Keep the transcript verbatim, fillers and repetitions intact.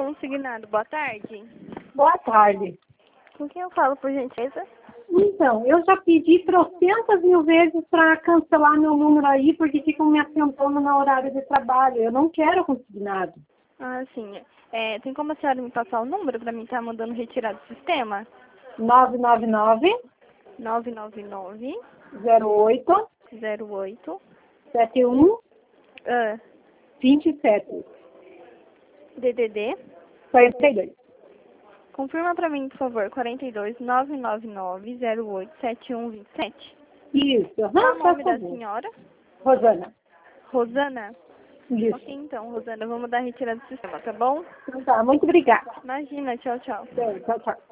consignado. Boa tarde. Boa tarde. Com quem eu falo, por gentileza? Então, eu já pedi trocentas mil vezes para cancelar meu número aí, porque ficam me assentando no horário de trabalho. Eu não quero consignado. Ah, sim. É, tem como a senhora me passar o número para mim estar mandando retirar do sistema? nove nove nove, nove nove nove, zero oito, zero oito, sete um, ah, dois sete, D D D. quarenta e dois. Confirma para mim, por favor, quarenta e dois, nove nove nove, zero oito, sete um dois sete. Isso. Qual Aham, o por nome da favor. senhora? Rosana. Rosana? Isso. Ok, então, Rosana, vamos dar retirada do sistema, tá bom? Então tá, muito obrigada. Imagina, tchau, tchau. Tchau, tchau.